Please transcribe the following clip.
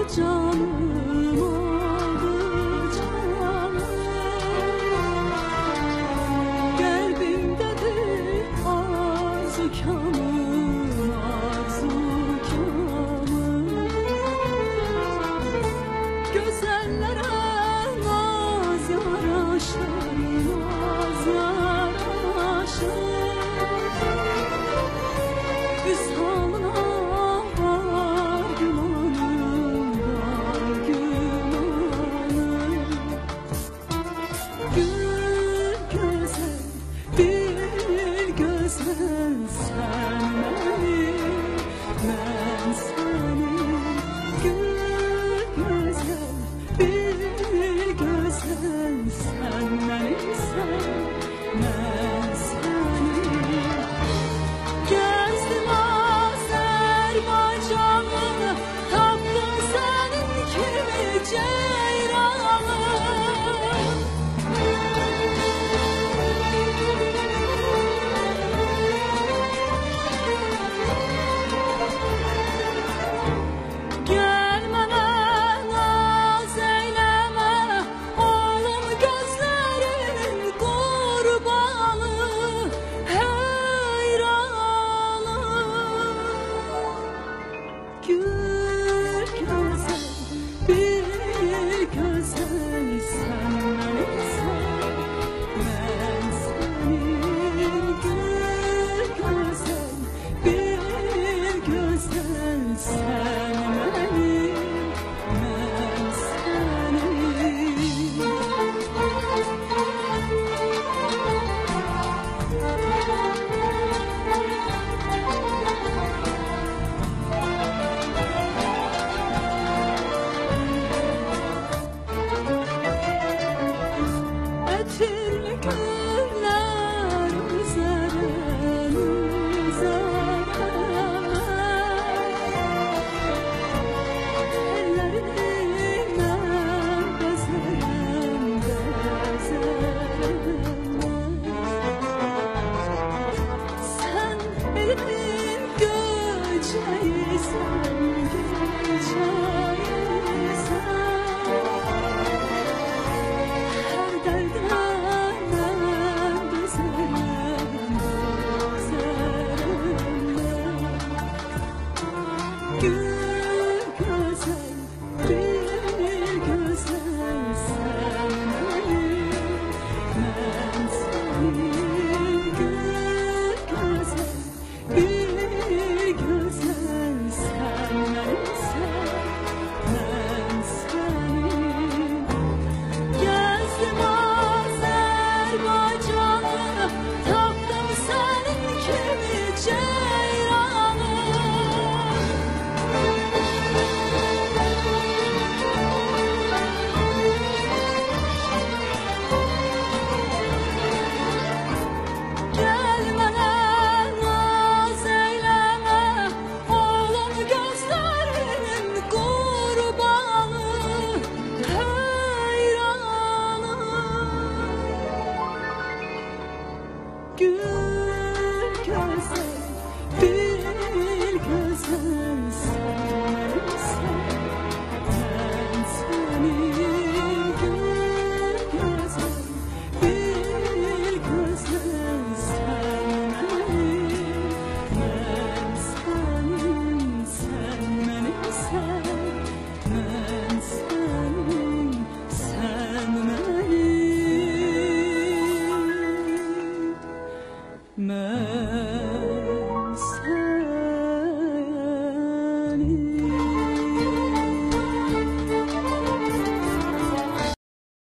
canım oldu canım. Kalbimdedir arzukanım, arzukanım. Gözellere naz yaraşır, naz yaraşır. Üsalına var gümanım, var gümanım. Gül güzel, bir güzel sen benim, ben senin. Gül güzel, bir güzel sen benimsen, ben senin. Gezdim Azerbaycan'ı, taptım senin kimi ceyranı. Gelme naz eyleme, oğlum gözlerin kurbanı, heyranı. Gül güzel, bir güzel sen benimsen, ben senin. Gül güzel, bir güzel sen benim, ben senin. Etirli güller üzerine, üzerine. Ellerine bezerim, bezerim. Sen elimin göçeğisin, göçeğisin. Her derden bezerim, bezerim. Gül güzel, bir güzel sen benim, ben senin. Gül güzel, bir güzel sen benimsen, ben senin. Gezdim Azerbaycan'ı, taptım senin kimi ceyranı. Gelme naz eyleme, oğlum gözlerinin kurbanı, heyranı. Gül güzel, bir güzel sen benimsen, ben senin. Gül güzel, bir güzel sen benim, ben senin. Sen benimsen, ben senin, sen benim, ben